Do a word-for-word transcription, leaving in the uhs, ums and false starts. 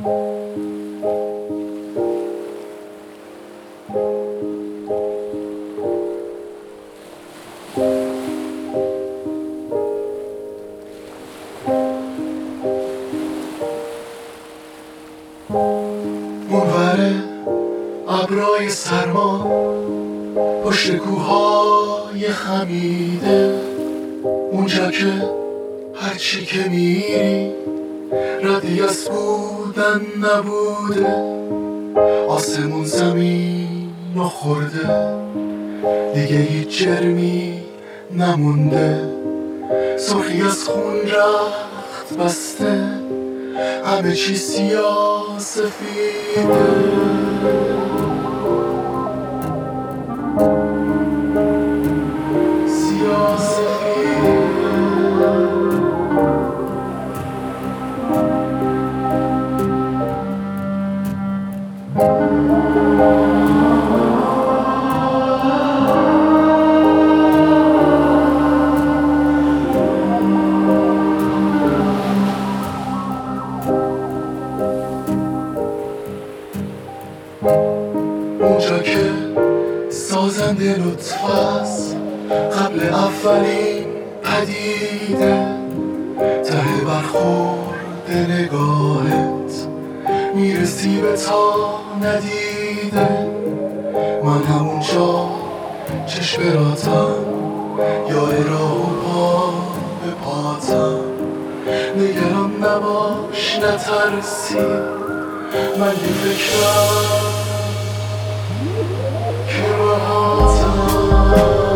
اونور ابرای سرما پشت کوههای خمیده، اونجا که هرچی که میری ردی از بودن نبوده. آسمون زمین رو خورده، دیگه هیچ جرمی نمونده. سرخی از خون رخت بسته، همه چی سیاه سفیده. سیاه سفیده. اونجا که سازنده لطف است قبل اولین پدیده، ته برخورد نگاهت میرسی به تا ندیده. من همونجا چشم راتم، یاد راه و پا به پاتم. نگران نباش نترسی، من یه فکرم که راحتم.